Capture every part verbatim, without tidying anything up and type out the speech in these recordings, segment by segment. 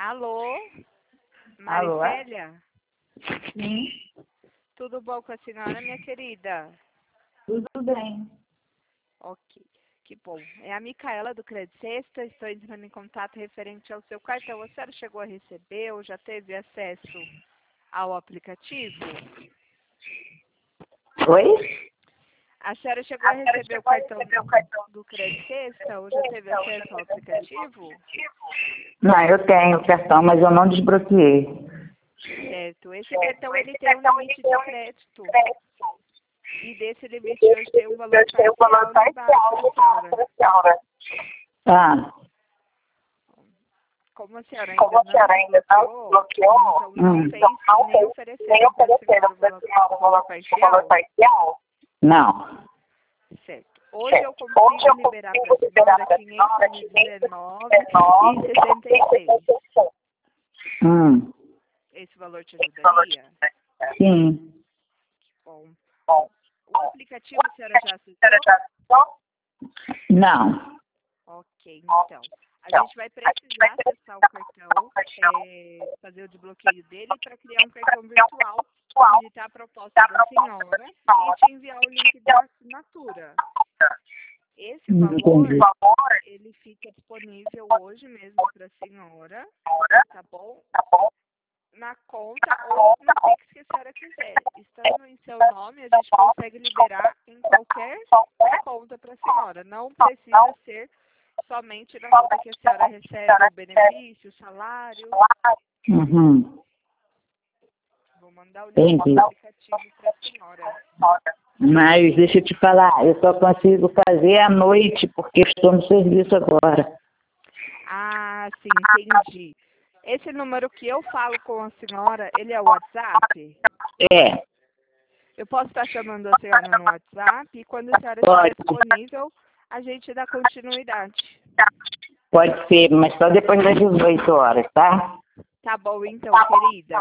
Alô? Alô, é? Maricélia? Sim, Tudo bom com a senhora, minha querida? tudo bem. Ok, que bom. É a Micaela do Crédito Sexta, estou entrando em contato referente ao seu cartão. A senhora chegou a receber ou já teve acesso ao aplicativo? Oi? A senhora chegou a receber o cartão do Crédito Sexta ou já teve acesso ao aplicativo? Não, eu tenho o cartão, mas eu não desbloqueei. Certo. Esse cartão ele tem um limite de crédito. E desse limite hoje tem um valor parcial libado para a senhora. Ah, Como a senhora ainda não desbloqueou, então não Hum. fez nem ofereceram para a senhora o valor parcial. não. Certo. Hoje eu consigo liberar para a senhora quinhentos e dezenove reais e sessenta e seis. Hum. Esse valor te ajudaria? Sim. Bom. O aplicativo a senhora já acessou? Não. Ok, então. A gente vai precisar acessar o cartão, é, fazer o desbloqueio dele para criar um cartão virtual, digitar a proposta da senhora e te enviar o link da assinatura. Esse valor, Entendi. ele fica disponível hoje mesmo para a senhora, tá bom? Na conta ou no Pix que a senhora quiser. Estando em seu nome, a gente consegue liberar em qualquer conta para a senhora. Não precisa ser somente na conta que a senhora recebe o benefício, o salário. Uhum. Vou mandar o link Entendi. do aplicativo para a senhora. Mas deixa eu te falar, eu só consigo fazer à noite, porque estou no serviço agora. Ah, sim, entendi. Esse número que eu falo com a senhora, ele é o WhatsApp? É, Eu posso estar chamando a senhora no WhatsApp e quando a senhora pode, estiver disponível, a gente dá continuidade. pode ser, mas só depois das dezoito horas, tá? Tá bom então, querida.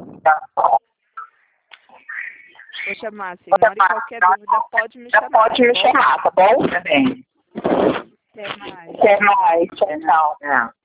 Vou chamar a senhora e qualquer dúvida pode me chamar. Pode me chamar, tá bom? Tá bem. Até mais. Até mais, tchau. Tchau.